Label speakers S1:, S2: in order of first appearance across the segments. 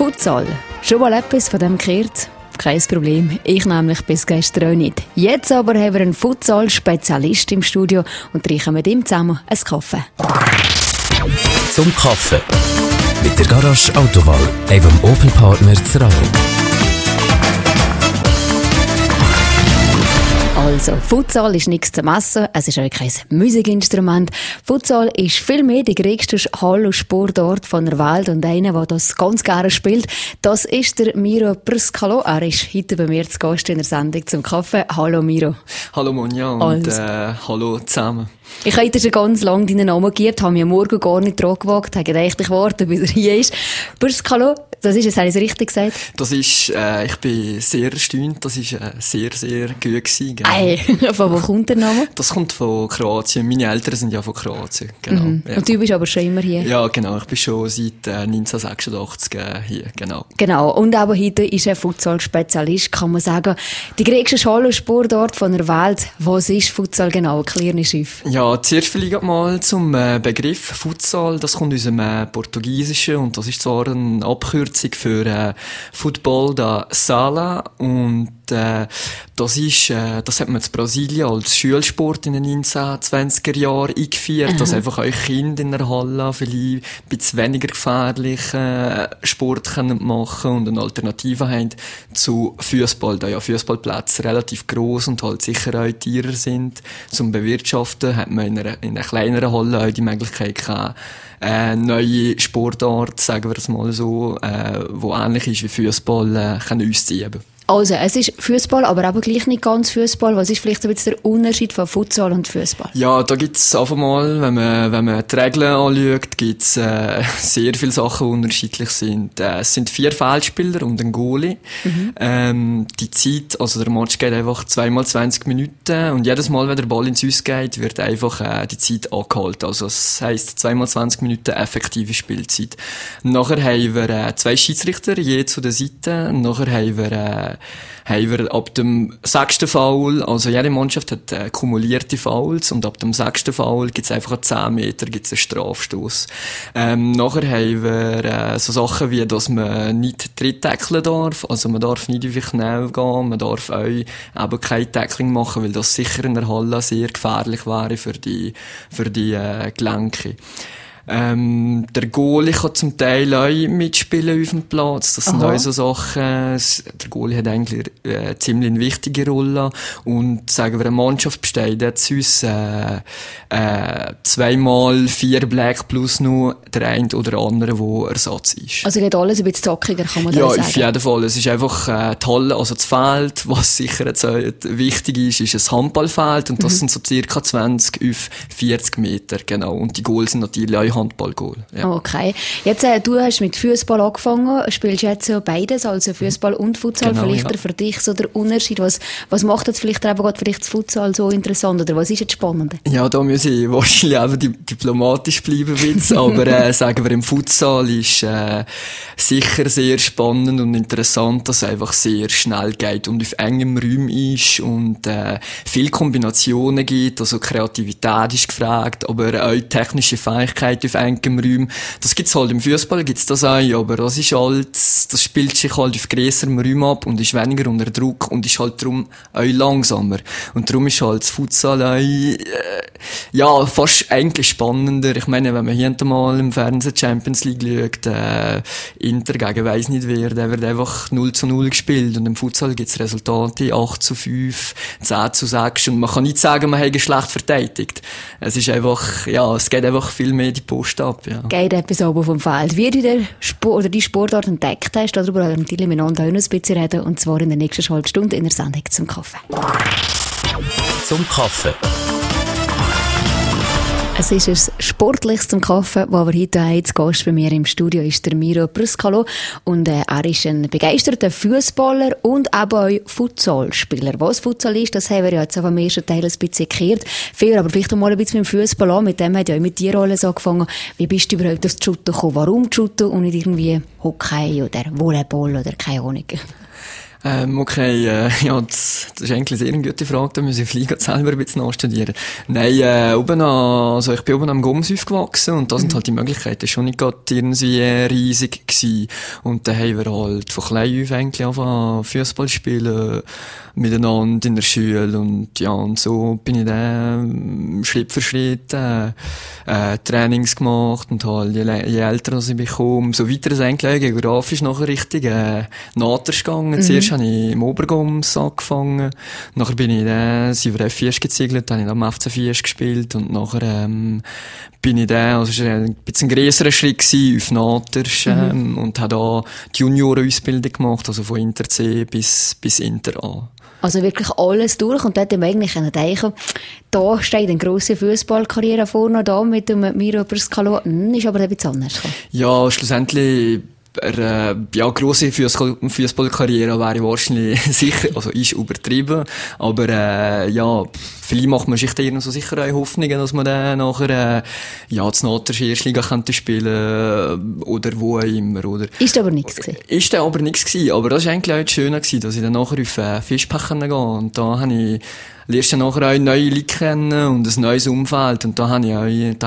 S1: Futsal. Schon mal etwas von dem gehört? Kein Problem, ich nämlich bis gestern auch nicht. Jetzt aber haben wir einen Futsal-Spezialist im Studio und trinken mit ihm zusammen einen Kaffee.
S2: Zum Kaffee. Mit der Garage Autowahl, einem Opel-Partner Zerao.
S1: Also, Futsal ist nichts zum Messen, es ist auch kein Musikinstrument. Futsal ist viel mehr der größte Hallensportort von der Welt und einer, der das ganz gerne spielt, das ist der Miro Prskalo. Er ist heute bei mir zu Gast in der Sendung zum Kaffee. Hallo Miro.
S3: Hallo Monja und hallo zusammen.
S1: Ich habe dir schon ganz lange deinen Namen gegeben, habe mich am Morgen gar nicht dran gewagt, habe gedacht, ich warte, bis er hier ist. Prskalo, das ist es, habe ich es richtig gesagt?
S3: Das ist, ich bin sehr erstaunt, das ist sehr, sehr gut gewesen. Genau.
S1: Ei, von wo kommt der Name?
S3: Das kommt von Kroatien. Meine Eltern sind ja von Kroatien. Genau.
S1: Mhm. Ja. Und du bist aber schon immer hier?
S3: Ja, genau. Ich bin schon seit 1986 hier. Genau.
S1: Genau. Und aber heute ist ein Futsal-Spezialist, kann man sagen. Die größte Hallensportort von der Welt. Was ist Futsal genau? Erklär uns auf.
S3: Ja, zuerst vielleicht mal zum Begriff Futsal. Das kommt aus dem Portugiesischen und das ist zwar eine Abkürzung für Futebol da Sala und das hat man in Brasilien als Schulsport in den 1920er Jahren eingeführt, dass einfach euch Kinder in der Halle vielleicht ein bisschen weniger gefährlichen Sport können machen und eine Alternative haben zu Fußball, da ja Fußballplätze relativ gross und halt sicher auch teurer sind. Zum Bewirtschaften hat man in einer kleineren Halle auch die Möglichkeit gehabt, neue Sportart, sagen wir es mal so, wo ähnlich ist wie Fußball, können auszuüben.
S1: Also, es ist Fußball, aber eben gleich nicht ganz Fußball. Was ist vielleicht ein bisschen der Unterschied von Futsal und Fußball?
S3: Ja, da gibt's einfach mal, wenn man die Regeln anschaut, gibt's sehr viele Sachen, die unterschiedlich sind. Es sind 4 Feldspieler und ein Goalie. Die Zeit, also der Match geht einfach 2x20 Minuten und jedes Mal, wenn der Ball ins Aus geht, wird einfach die Zeit angehalten. Also das heisst 2x20 Minuten effektive Spielzeit. Nachher haben wir 2 Schiedsrichter, je zu der Seite. Nachher haben wir ab dem 6. Foul, also jede Mannschaft hat kumulierte Fouls und ab dem 6. Foul gibt's einfach an 10 Meter gibt's einen Strafstoß. Nachher haben wir so Sachen wie, dass man nicht tackeln darf, also man darf nicht auf Knäuel gehen, man darf auch eben kein Tackling machen, weil das sicher in der Halle sehr gefährlich wäre für die Gelenke. Der Goalie kann zum Teil auch mitspielen auf dem Platz. Das sind auch so Sachen. Der Goalie hat eigentlich ziemlich eine wichtige Rolle. Und sagen wir, eine Mannschaft besteht jetzt uns 2x4 Black plus noch der eine oder andere, der Ersatz ist.
S1: Also geht alles ein bisschen zockiger, kann man da sagen? Ja,
S3: auf jeden Fall. Es ist einfach die Halle, also das Feld, was sicher jetzt wichtig ist ein Handballfeld. Und das sind so circa 20 auf 40 Meter, genau. Und die Goals sind natürlich auch Handballgoal. Ja.
S1: Okay. Jetzt, du hast mit Fußball angefangen, spielst jetzt ja beides, also Fußball und Futsal. Genau, vielleicht für dich so der Unterschied. Was macht jetzt vielleicht eben gerade für dich das Futsal so interessant oder was ist jetzt spannend?
S3: Ja, da muss ich wahrscheinlich eben diplomatisch bleiben, aber sagen wir, im Futsal ist sicher sehr spannend und interessant, dass es einfach sehr schnell geht und auf engem Raum ist und viele Kombinationen gibt, also Kreativität ist gefragt, aber auch technische Fähigkeit auf engem Raum. Das gibt's halt im Fußball, gibt's das auch, aber das ist halt, das spielt sich halt auf grösserem Raum ab und ist weniger unter Druck und ist halt darum auch langsamer. Und darum ist halt das Futsal auch, fast eigentlich spannender. Ich meine, wenn man hier mal im Fernsehen Champions League schaut, Inter gegen weiss nicht wer, der wird einfach 0:0 gespielt und im Futsal gibt's Resultate 8:5, 10:6 und man kann nicht sagen, man hat schlecht verteidigt. Es ist einfach, es geht einfach viel mehr die Post ab, ja.
S1: Geht etwas oben vom Feld. Wie du die Sportart entdeckt hast, darüber werden wir natürlich miteinander auch noch ein bisschen reden, und zwar in der nächsten halben Stunde in der Sendung zum Kaffee.
S2: Zum Kaffee.
S1: Es ist ein Sportliches zum Kaffee, wo aber heute zu Gast bei mir im Studio ist der Miro Prskalo und er ist ein begeisterter Fußballer und eben auch Futsalspieler. Was Futsal ist, das haben wir ja jetzt auf dem ersten Teil ein bisschen geklärt. Viel, aber vielleicht mal ein bisschen mit dem Fußball an, mit dem hat ja auch mit dir alles angefangen. Wie bist du überhaupt aufs Shooten gekommen? Warum Shooten und nicht irgendwie Hockey oder Volleyball oder keine Ahnung?
S3: Okay, ja, das ist eigentlich eine sehr gute Frage, da muss ich vielleicht selber ein bisschen nachstudieren. Nein, also ich bin oben am Goms aufgewachsen und da sind halt die Möglichkeiten schon nicht gerade irgendwie riesig gewesen. Und dann haben wir halt von klein auf eigentlich angefangen Fußball spielen, miteinander in der Schule und ja, und so bin ich dann Schritt für Schritt Trainings gemacht und halt je älter ich bekomme, umso weiter es eigentlich geografisch nachher richtig nachher gegangen. Zuerst habe ich im Obergoms angefangen, nachher bin ich dann, sind wir F4 gezügelt, dann habe ich am FC Fies gespielt und nachher bin ich dann, also es war ein bisschen ein grösserer Schritt gewesen, auf Natersch und habe da die Juniorenausbildung gemacht, also von Inter C bis Inter A.
S1: Also wirklich alles durch und dort haben wir eigentlich denken, da steht eine grosse Fußballkarriere vorne, da mit dem Miro Bruscalo, ist aber ein bisschen anders.
S3: Ja, schlussendlich grosse Fußballkarriere wäre wahrscheinlich sicher, also ist übertrieben, aber vielleicht macht man sich da so sicher auch Hoffnungen, dass man dann nachher zu Natersch Erstliga könnte spielen oder wo auch immer, oder?
S1: Ist aber nichts gewesen.
S3: Ist dann aber nichts gewesen, aber das war eigentlich auch das Schöne gewesen, dass ich dann nachher auf Fischbach gehen konnte und da habe ich lernst du nachher auch neue Leute kennen und ein neues Umfeld. Und da habe ich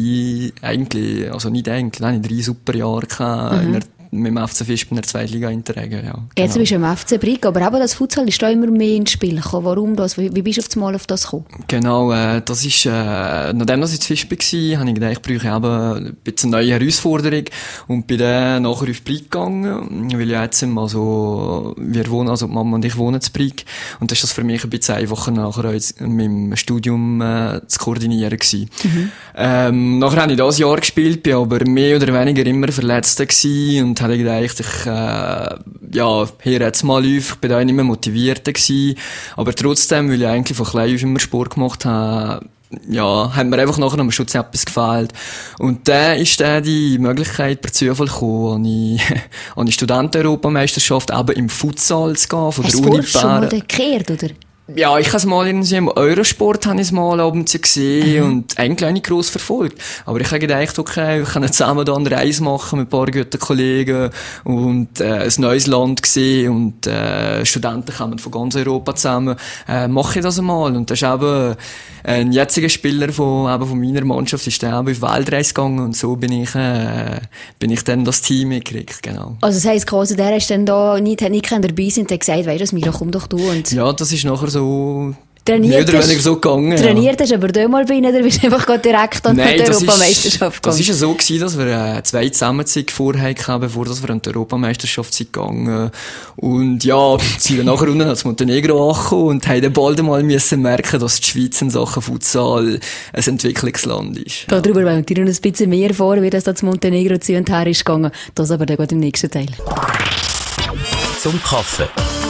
S3: drei super Jahre gehabt, mit dem FC Fisch in der Zweitliga Interregen, ja. Genau.
S1: Jetzt bist du im FC Brig, aber eben das Futsal ist da immer mehr ins Spiel gekommen. Warum das? Wie bist du auf das gekommen?
S3: Genau, das ist, nachdem ich zu Fisch war, habe ich gedacht, ich brauche eben ein bisschen eine neue Herausforderung und bin dann nachher auf Brig gegangen, weil ja jetzt die Mama und ich wohnen zu Brig und das ist das für mich ein bisschen einfacher nachher mit dem Studium zu koordinieren gewesen. Nachher habe ich das Jahr gespielt, bin aber mehr oder weniger immer verletzt gewesen und habe gedacht, hier jetzt mal auf, ich bin da nicht mehr motiviert gewesen, aber trotzdem, weil ich eigentlich von klein auf immer Sport gemacht habe, hat mir einfach nachher noch Schutz etwas gefehlt. Und dann ist dann die Möglichkeit per Zufall gekommen, an die Studenten-Europameisterschaft eben im Futsal zu gehen, von der Uni Bern. Hast du schon
S1: mal gekehrt, oder?
S3: Ja, ich habe es mal irgendwie im Eurosport abends gesehen und eigentlich nicht gross verfolgt. Aber ich habe gedacht, okay, wir können zusammen da eine Reise machen mit ein paar guten Kollegen und ein neues Land sehen und Studenten kommen von ganz Europa zusammen. Mache ich das einmal. Und das ist eben ein jetziger Spieler von meiner Mannschaft ist dann eben auf Weltreise gegangen und so bin ich dann das Team mitgekriegt, genau.
S1: Also das heisst quasi, der ist dann da nicht dabei sind, der gesagt, weisst du, Miro, komm doch du und...
S3: Ja, das ist nachher so
S1: trainiert
S3: gegangen.
S1: Trainiert hast, aber du mal bei ihnen, oder bist du einfach direkt an die Europameisterschaft gegangen?
S3: Das war ja so gewesen, dass wir 2 Zusammenzüge vorher hatten, bevor wir an die Europameisterschaft sind gegangen. Und ja, sind dann nachher unten als Montenegro angekommen und haben dann bald einmal müssen merken, dass die Schweiz in Sachen Futsal ein Entwicklungsland ist.
S1: Darüber wollen wir dir noch ein bisschen mehr erfahren, wie das da zu Montenegro zu und her ist gegangen. Das aber dann im nächsten Teil.
S2: Zum Kaffee.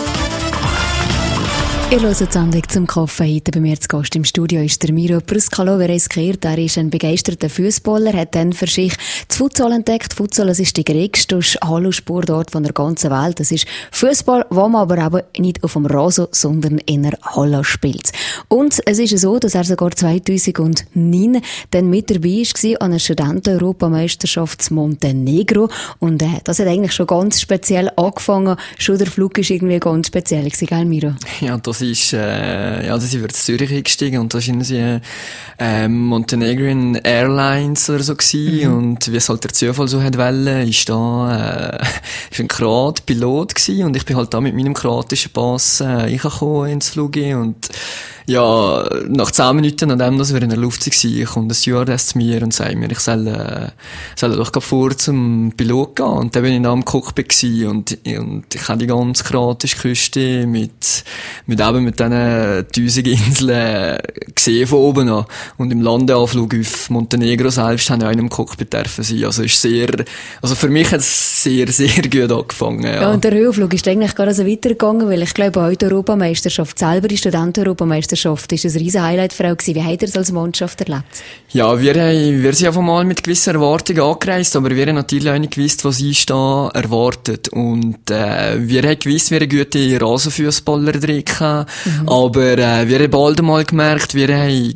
S1: Ihr hört die Sendung zum Kaffee. Heute bei mir zu Gast im Studio ist der Miro Bruscalo. Wer es gehört, er ist ein begeisterter Fußballer, hat dann für sich das Futsal entdeckt. Futsal, das ist die größte Hallensportart von der ganzen Welt. Das ist Fußball, wo man aber eben nicht auf dem Rasen, sondern in einer Halle spielt. Und es ist so, dass er sogar 2009 dann mit dabei war an einer Studenten-Europameisterschaft in Montenegro. Und das hat eigentlich schon ganz speziell angefangen. Schon der Flug ist irgendwie ganz speziell gewesen, gell, Miro?
S3: Ja, das sind wir in Zürich eingestiegen und das war Montenegrin Airlines oder so gewesen. Und wie es halt der Zufall so hat wollen, ist ein Pilot gewesen und ich bin halt da mit meinem kroatischen Pass reingekommen ins Flug und ja, nach 10 Minuten, nachdem dass wir in der Luft waren, kommt ein Stewardess zu mir und sagt mir, ich soll doch vor zum Pilot gehen. Und dann bin ich da am Cockpit gewesen und ich habe die ganze kroatische Küste mit diesen 1000 Inseln gesehen von oben an. Und im Landeanflug auf Montenegro selbst habe ich auch in einem Cockpit dürfen sein. Also für mich hat es sehr, sehr gut angefangen. Ja,
S1: und der Höhenflug ist eigentlich gar so weitergegangen, weil ich glaube, auch die Europameisterschaft selber, die Studenten-Europameisterschaft, Weltmeisterschaft ist ein riesen Highlight für euch gewesen. Wie habt ihr es als Mannschaft erlebt?
S3: Ja, wir sind einfach mal mit gewissen Erwartungen angereist, aber wir haben natürlich auch nicht gewusst, was uns da erwartet. Und, wir haben gewusst, wir haben gute Rasenfußballer drin gehabt, aber, wir haben bald einmal gemerkt, wir haben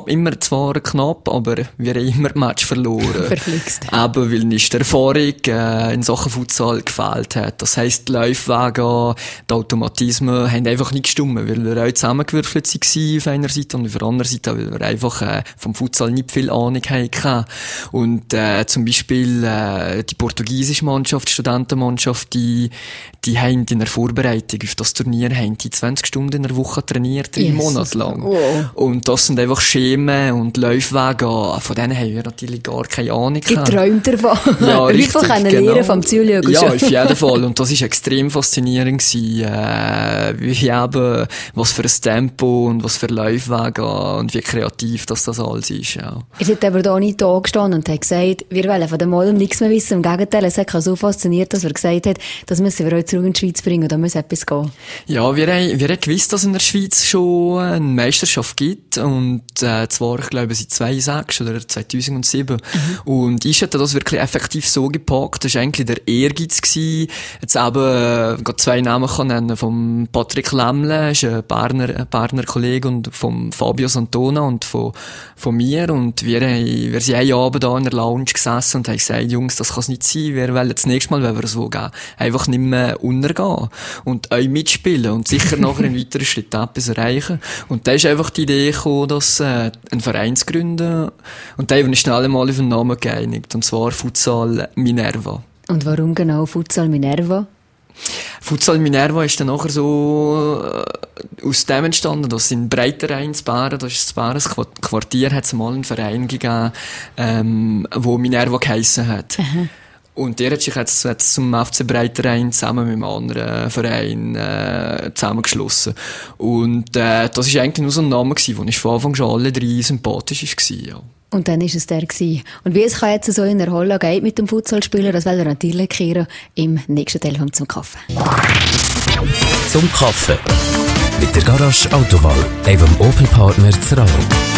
S3: zwar knapp, aber wir haben immer das Match verloren.
S1: Verflixt.
S3: Eben, weil uns die Erfahrung, in Sachen Futsal gefehlt hat. Das heisst, die Laufwege, die Automatismen haben einfach nicht gestimmt, weil wir auch zusammengewürfelt waren auf einer Seite und auf der anderen Seite, weil wir einfach, vom Futsal nicht viel Ahnung hatten. Und, zum Beispiel, die portugiesische Mannschaft, die Studentenmannschaft, die haben in der Vorbereitung auf das Turnier, haben die 20 Stunden in der Woche trainiert, 3 Monate lang.
S1: Oh.
S3: Und das sind einfach Schemen und Laufwege, von denen haben wir natürlich gar keine Ahnung gehabt.
S1: Geträumt davon.
S3: Ja, richtig,
S1: Wie viel lernen vom Zuschauen.
S3: Ja, auf jeden Fall. Und das war extrem faszinierend gewesen, wie eben, was für ein Tempo und was für Laufwege und wie kreativ das alles ist, ja.
S1: Ihr seid aber da nicht da gestanden und habt gesagt, wir wollen von dem Modem nichts mehr wissen. Im Gegenteil, es hat mich so fasziniert, dass er gesagt hat, das müssen wir euch zurück in die Schweiz bringen, da muss etwas gehen.
S3: Ja, wir haben gewusst, dass es in der Schweiz schon eine Meisterschaft gibt. Und, zwar, ich glaube, seit 2006 oder 2007. Und ich hätte das wirklich effektiv so gepackt. Das war eigentlich der Ehrgeiz gewesen. Jetzt eben, gerade 2 Namen kann nennen. Vom Patrick Lämmle, ist ein Berner Kollege, und vom Fabio Santona und von mir. Und wir sind einen Abend da in der Lounge gesessen und haben gesagt, Jungs, das kann es nicht sein. Wir wollen das nächste Mal, wenn wir es so gehen, einfach nicht mehr untergehen. Und euch mitspielen und sicher nachher einen weiteren Schritt etwas erreichen. Und da ist einfach die Idee gekommen, dass, einen Verein zu gründen. Und da haben wir schnell mal auf den Namen geeinigt. Und zwar Futsal Minerva.
S1: Und warum genau Futsal Minerva?
S3: Futsal Minerva ist dann nachher so aus dem entstanden, dass in Breiterein in Bären, das ist das Quartier, hat es mal einen Verein gegeben, wo Minerva geheissen hat.
S1: Aha.
S3: Und der hat sich jetzt zum FC Breiterein zusammen mit einem anderen Verein zusammengeschlossen. Und das ist eigentlich nur so ein Name gewesen, der von Anfang an alle 3 sympathisch war. Ja.
S1: Und dann ist es der gewesen. Und wie es kann jetzt so in der Halle geht mit dem Futsalspieler, das werden wir natürlich hören im nächsten Teil vom «Zum Kaffee».
S2: Zum Kaffee. Mit der Garage Autowahl, einem Opel-Partner Zeraro.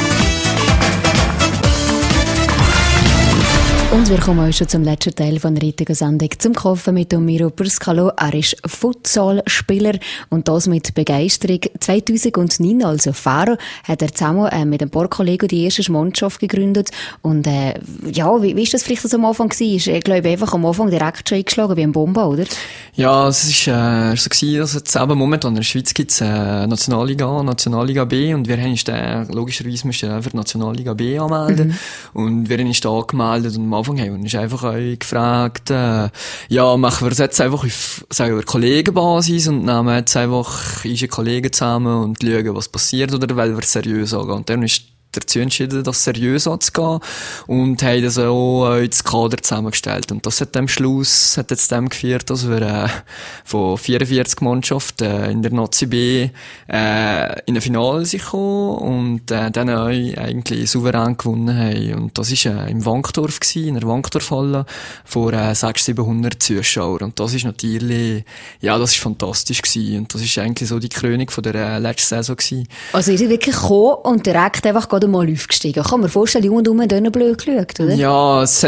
S1: Und wir kommen auch schon zum letzten Teil von der heutigen Sendung «Zum Kaffee» mit Miro Bruscalo. Er ist Futsalspieler und das mit Begeisterung. 2009, also Faro, hat er zusammen mit ein paar Kollegen die erste Mannschaft gegründet. Und ja, wie ist das vielleicht so am Anfang gewesen? Ich glaube, einfach am Anfang direkt schon eingeschlagen wie ein Bombe, oder?
S3: Ja, es ist so gewesen, dass jetzt eben momentan in der Schweiz gibt's Nationalliga A, Nationalliga B, und wir haben uns dann, logischerweise müssen wir für die Nationalliga B anmelden. Und wir haben uns da angemeldet und am Anfang haben wir uns einfach auch gefragt, ja, machen wir es jetzt einfach auf, sagen wir, Kollegenbasis und nehmen jetzt einfach unsere Kollegen zusammen und schauen, was passiert, oder weil wir es seriös angehen. Und dann ist dazu entschieden, das seriös anzugehen und haben das auch das Kader zusammengestellt. Und das hat am Schluss jetzt dem geführt, dass wir von 44 Mannschaften in der Nazi B in ein Finale sind gekommen und dann auch eigentlich souverän gewonnen haben. Und das war im Wankdorf gewesen, in der Wankdorfhalle vor 600-700 Zuschauern. Und das ist natürlich, ja, das ist fantastisch gewesen. Und das ist eigentlich so die Krönung von der letzten Saison gewesen.
S1: Also ihr seid wirklich gekommen und direkt einfach gerade mal aufgestiegen. Kann man vorstellen, Jung und haben denen blöd geschaut, oder?
S3: Ja, es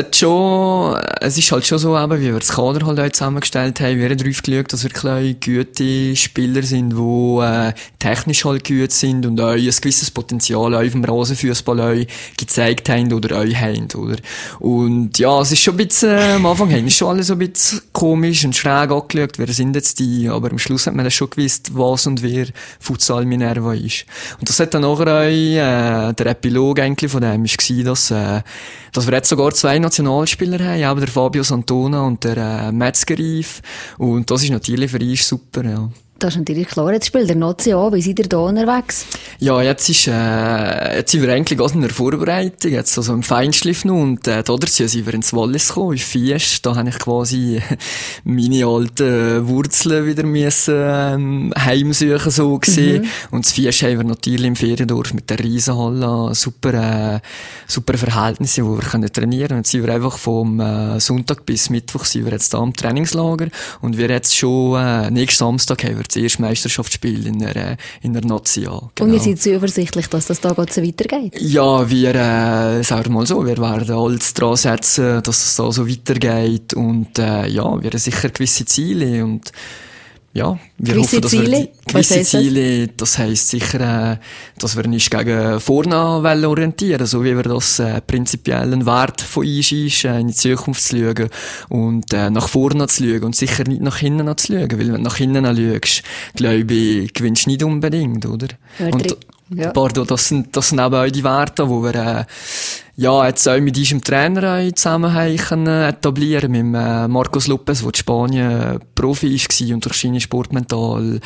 S3: ist halt schon so, eben, wie wir das Kader halt auch zusammengestellt haben. Wir haben darauf geschaut, dass wirklich gute Spieler sind, die technisch halt gut sind und auch ein gewisses Potenzial auch auf dem Rasenfußball auch gezeigt haben oder auch haben, oder? Und ja, es ist schon ein bisschen, am Anfang haben wir schon alle so ein bisschen komisch und schräg angeschaut, wer sind jetzt die, aber am Schluss hat man dann schon gewusst, was und wer Futsal Minerva ist. Und das hat dann nachher auch der Epilog eigentlich von dem war, dass wir jetzt sogar 2 Nationalspieler haben, eben der Fabio Santona und der Metzger-Yves. Und das ist natürlich für uns super, ja.
S1: Das ist natürlich klar. Jetzt spielt der Nazi an. Wie seid ihr da unterwegs?
S3: Ja, jetzt sind wir eigentlich gerade in der Vorbereitung, jetzt also im Feinschliff noch, und dazu sind wir ins Wallis gekommen, in Fies. Da habe ich quasi meine alten Wurzeln wieder müssen heimsuchen, so gesehen. Und das Fies haben wir natürlich im Feriendorf mit der Riesenhalle super Verhältnisse, wo wir können trainieren. Und jetzt sind wir einfach vom Sonntag bis Mittwoch sind wir jetzt da am Trainingslager, und wir jetzt schon nächsten Samstag haben wir das erste Meisterschaftsspiel in der Nazi an.
S1: Genau. Und ihr seid so übersichtlich, dass das da so weitergeht?
S3: Ja, wir, sagen wir mal so, wir werden alles dran setzen, dass es da so weitergeht und, ja, wir haben sicher gewisse Ziele und, ja, wir hoffen, dass wir gewisse Ziele, das heisst sicher, dass wir nicht gegen vorne orientieren, so wie wir das prinzipiellen Wert von uns ist, in die Zukunft zu schauen und nach vorne zu schauen und sicher nicht nach hinten zu schauen, weil wenn du nach hinten schaust, glaube ich, gewinnst du nicht unbedingt, oder? Und, Bardo, das sind eben auch die Werte, die wir, ja, jetzt auch mit unserem Trainer zusammen etablieren mit Marcos Lopez, der in Spanien Profi war und durch seine Sportmental,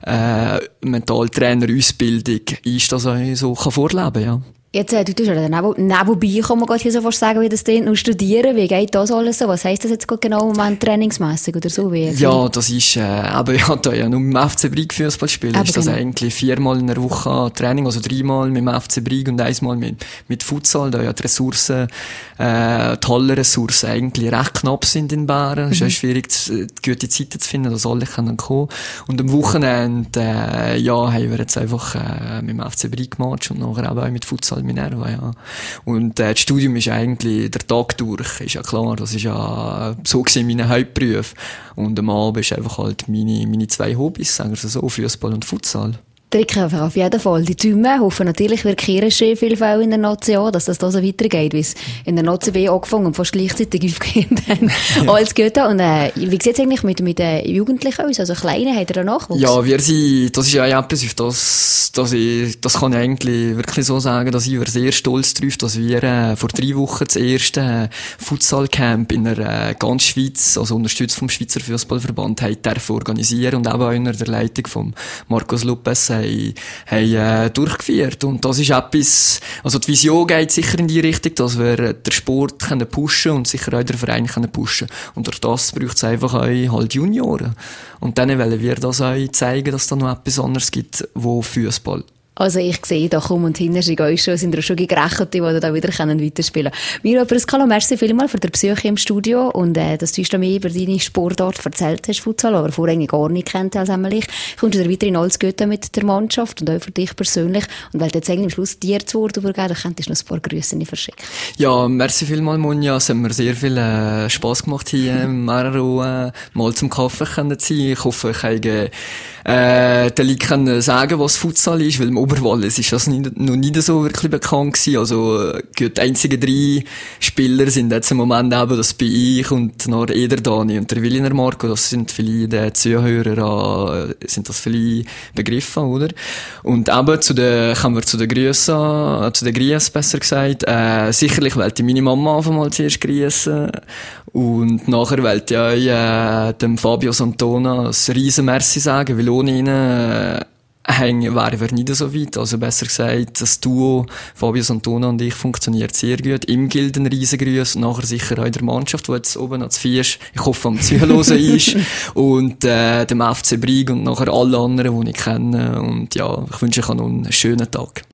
S3: Mentaltrainer-Ausbildung ist das auch so vorleben, ja.
S1: Jetzt, du tust ja nebenbei, kann man gerade hier so fast sagen, wie das denn noch studieren. Wie geht das alles so? Was heisst das jetzt genau im Moment trainingsmässig oder so?
S3: Ja, das ist, aber ja, da ja nur mit dem FC Brig Fußball spielen. Ist das eigentlich 4-mal in der Woche Training, also 3-mal mit dem FC Brig und 1-mal mit Futsal, da ja die Ressourcen, die Hallenressourcen eigentlich recht knapp sind in Bären. Es ist schwierig, gute Zeiten zu finden, dass alle kommen können. Und am Wochenende, ja, haben wir jetzt einfach, mit dem FC Brig gemacht und nachher auch mit Futsal Minerva, ja. Und, das Studium ist eigentlich der Tag durch, ist ja klar, das ist ja so gesehen mein Hauptberuf. Und am Abend ist einfach halt meine zwei Hobbys, sagen wir so, Fußball und Futsal.
S1: Drücken einfach auf jeden Fall die Daumen. Hoffen natürlich, wir kehren schön viel Fälle in der Nazi an, dass das da so weitergeht, wie es in der Nazi B angefangen und fast gleichzeitig aufgehend haben. Alles Gute. Und, wie sieht es eigentlich mit den Jugendlichen aus? Also Kleine, habt ihr da Nachwuchs?
S3: Ja, das ist ja etwas, auf das kann ich eigentlich wirklich so sagen, dass ich sehr stolz drauf, dass wir, vor 3 Wochen das erste Futsal-Camp in der ganz Schweiz, also unterstützt vom Schweizer Fußballverband, dürfen organisieren und auch unter der Leitung von Marcos Lopez haben durchgeführt. Und das ist etwas, also die Vision geht sicher in die Richtung, dass wir den Sport können pushen und sicher auch den Verein können pushen. Und durch das braucht es einfach auch halt Junioren. Und dann wollen wir das auch zeigen, dass es da noch etwas anderes gibt, wo Fußball.
S1: Also ich sehe, da kommen und hinten sind euch schon gerechnet, die da wieder weiterspielen können. Miro Pruscalo, merci vielmals für den Besuch im Studio und dass du uns mehr über deine Sportart erzählt hast, Futsal, aber vorher gar nicht kennt als ich. Kommst du dir weiterhin alles Gute mit der Mannschaft und auch für dich persönlich. Und weil du jetzt eigentlich am Schluss dir zu Wort übergeben, dann könntest du noch ein paar Grüße verschicken.
S3: Ja, merci vielmals, Monja. Es hat mir sehr viel Spass gemacht, hier im Mararo mal zum Kaffee zu sein. Ich hoffe, ich habe den Leuten sagen, was Futsal ist, weil im Oberwallis ist das noch nicht so wirklich bekannt gewesen. Also, die einzigen 3 Spieler sind jetzt im Moment eben, das bin ich und noch Eder Dani und der Williner Marco. Das sind viele der Zuhörer, sind das viele Begriffe, oder? Und eben kommen wir zu den Grüßen besser gesagt. Sicherlich wollte ich meine Mama einfach mal zuerst grüßen. Und nachher wollte ich auch, dem Fabio Santona ein riesen Merci sagen, weil ohne ihn, wären wir nicht so weit. Also besser gesagt, das Duo Fabio Santona und ich funktioniert sehr gut. Ihm gilt ein riesen Gruß. Nachher sicher auch der Mannschaft, die jetzt oben ans 4 ist. Ich hoffe, am Zuhören ist. Und, dem FC Brig und nachher alle anderen, die ich kenne. Und ja, ich wünsche euch noch einen schönen Tag.